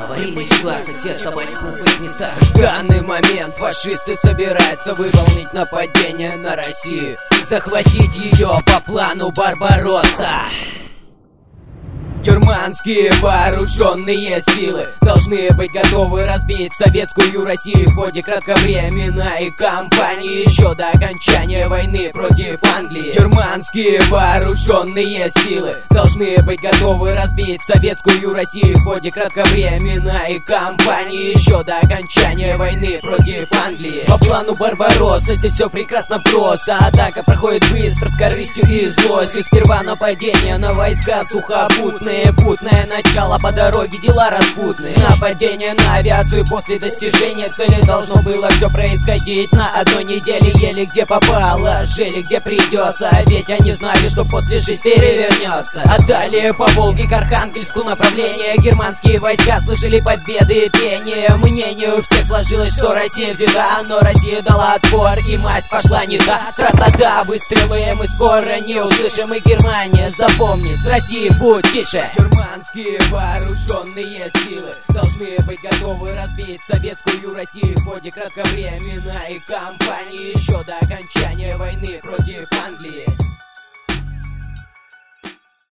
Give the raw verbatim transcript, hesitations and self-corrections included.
Аварийная ситуация, все оставайтесь на своих местах. В данный момент фашисты собираются выполнить нападение на Россию и захватить ее по плану Барбаросса. Германские вооруженные силы должны быть готовы разбить советскую Россию в ходе кратковременной кампании еще до окончания войны против Англии. Германские вооруженные силы должны быть готовы разбить советскую Россию в ходе кратковременной кампании еще до окончания войны против Англии. По плану Барбаросса здесь все прекрасно просто. Атака проходит быстро, с корыстью и злостью. Сперва нападение на войска сухопутные, путное начало, по дороге дела распутные. Нападение на авиацию, после достижения цели должно было все происходить на одной неделе. Еле где попало, жили где придется, ведь они знали, что после жизнь перевернется. А далее по Волге к Архангельску направление. Германские войска слышали победы и пение. Мнение у всех сложилось, что Россия взята, но Россия дала отпор и мазь пошла не та. Тра-та-та, выстрелы мы скоро не услышим. И Германия, запомни, с Россией будь тише. Германские вооруженные силы должны быть готовы разбить советскую Россию в ходе кратковременной кампании еще до окончания войны против Англии.